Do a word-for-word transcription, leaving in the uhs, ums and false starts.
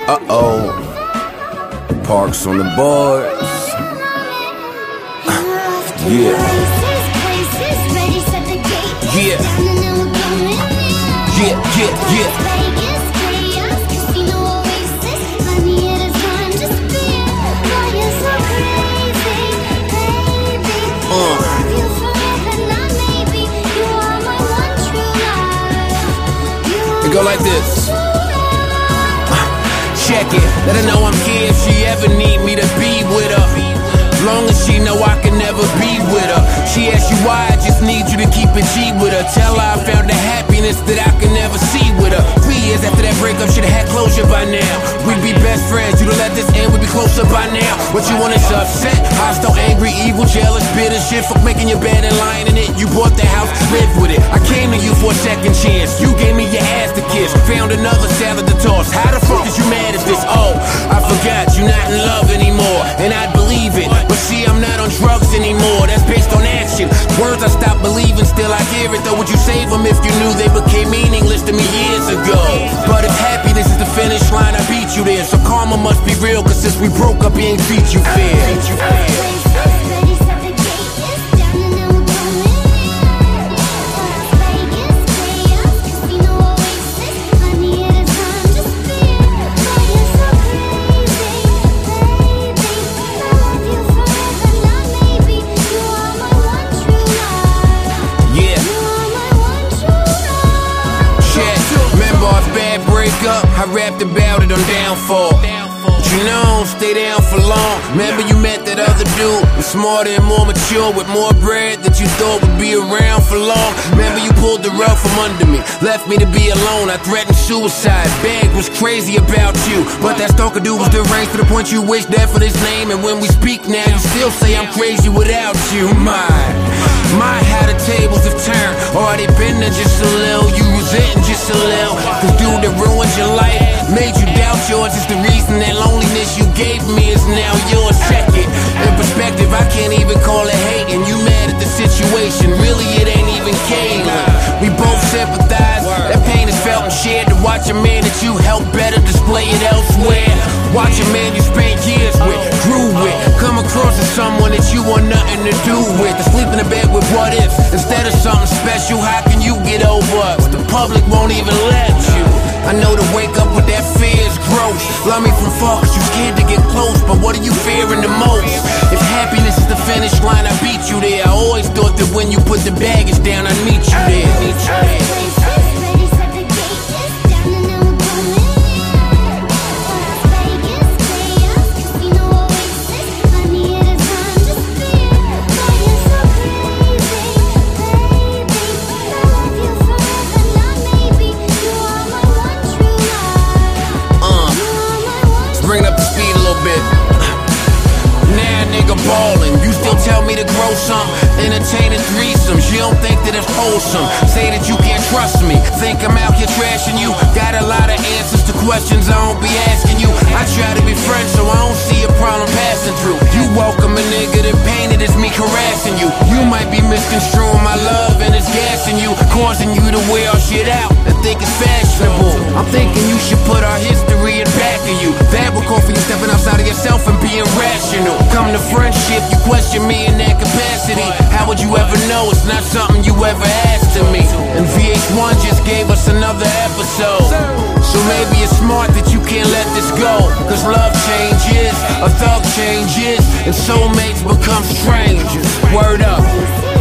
Uh-oh. Parks on the boards. Yeah. Yeah. Yeah, yeah, yeah. It go like this. Check it, let her know I'm here if she ever need me to be with her. Long as she know I can never be with her. She asks you why, I just need you to keep it G with her. Tell her I found the happiness that I can never see with her. Three years after that breakup, should've had closure by now. We'd be best friends, you'd have let this end, we'd be closer by now. What you want is upset, hostile, angry, evil, jealous, bitter shit. Fuck making your bed and lying in it. You bought the house, live with it. I came to you for a second chance. You gave me your ass to kiss. Found another salad to toss. How the fuck is you mad at this? Oh, I forgot you not in love anymore, and I'd believe it. But see, I'm not on drugs anymore, that's based on action. Words I stopped believing, still I hear it though. Would you save them if you knew they became meaningless to me years ago? But if happiness is the finish line, I beat you there. So karma must be real, cause since we broke up, he ain't treat you fair. Treat you fair. Up, I rapped about it on Downfall. But you know, stay down for long. Remember you met that other dude, was smarter and more mature, with more bread that you thought would be around for long. Remember you pulled the rug from under me, left me to be alone. I threatened suicide, begged, was crazy about you. But that stalker dude was deranged to the point you wished death for his name. And when we speak now, you still say I'm crazy without you. My, my, how the tables have turned. Or they been there just a little, you resenting just a little. Cause dude that ruined your life, made you doubt yours, is the reason that loneliness you gave me is now yours. Check it, in perspective, I can't even call it hating. You mad at the situation, really it ain't even Kayla. We both sympathize, that pain is felt and shared. To watch a man that you helped better display it elsewhere. Watch a man you spent years with, grew with, come across as someone that you want nothing to do with. To sleep in the bed with what ifs, instead of something special, how can you get over us? The public won't even let you. I know to wake up with that fear is gross. Love me from far cause you scared to get close, but what are you fearing the most? If happiness is the finish line, I beat you there. I always thought that when you put the baggage down, I'd meet you there. Meet you there. Bring up the speed a little bit. Now nigga ballin', you still tell me to grow some. Entertaining threesomes, you don't think that it's wholesome. Say that you can't trust me, think I'm out here trashing you. Got a lot of answers to questions I don't be asking you. I try to be friends so I don't see a problem passing through. You welcome a nigga that painted as me harassing you. You might be misconstruing my love and it's gassing you, causing you to wear our shit out and think it's fashionable. I'm thinking you should put our history in back of you. That would call for you stepping outside of yourself and being rational. Come to friendship, you question me in that capacity. How would you ever know? It's not something you ever asked of me. And V H one just gave us another episode. So maybe it's smart that you can't let this go. Cause love changes, a thug changes, and soulmates become strangers. Word up.